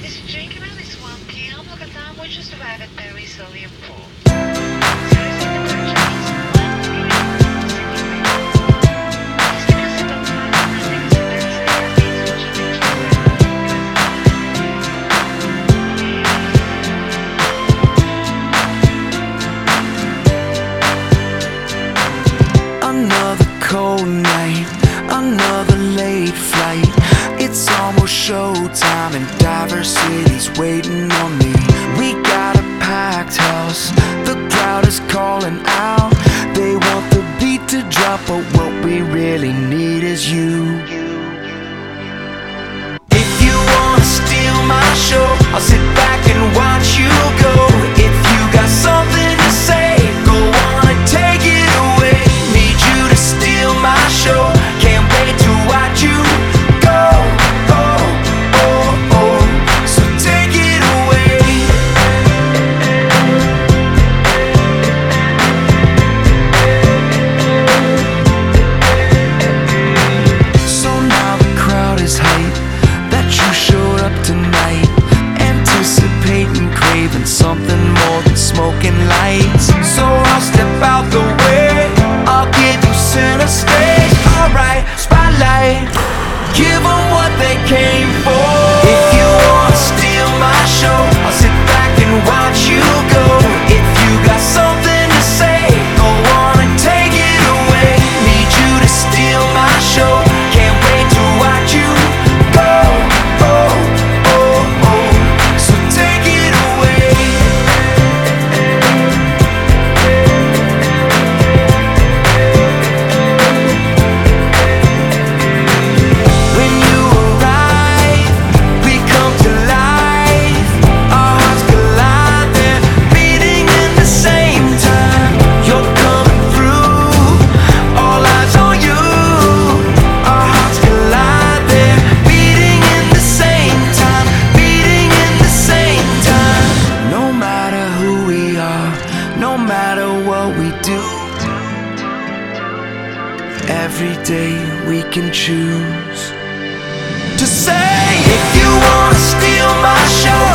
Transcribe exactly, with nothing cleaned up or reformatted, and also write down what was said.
Esse drink really swampy. I'm looking at that. We just arrived at Berry Sodium Pool. Seriously, the Portuguese love to give you just because they don't find anything to their therapies, which I think Another cold night, another late flight. It's almost showtime and Diversity's waiting on me. We got a packed house, the crowd is calling out. They want the beat to drop, but what we really need is you. If you wanna steal my show, I'll sit back and watch you go. If you got something to say, go on and take it away. Need you to steal my show, can't wait to watch you go. Oh, oh, oh, so take it away. So now the crowd is hyped that you showed up tonight, anticipating, craving something more than smoking lights. So I'll step out the way, I'll give you center stage. Alright, spotlight, give them what they came for. If you wanna steal my show, I'll sit back and watch you go. If you got something to say, go on and take it away. Need you to steal my show, can't wait to watch you go. Oh, oh, oh, so take it away. When you arrive, we come to life. Our hearts collide, they're beating at the same time. You're coming through, all eyes on you. Our hearts collide, they're beating in the same time, beating in the same time. No matter who we are, no matter what we do, every day we can choose to say, if you wanna steal my show,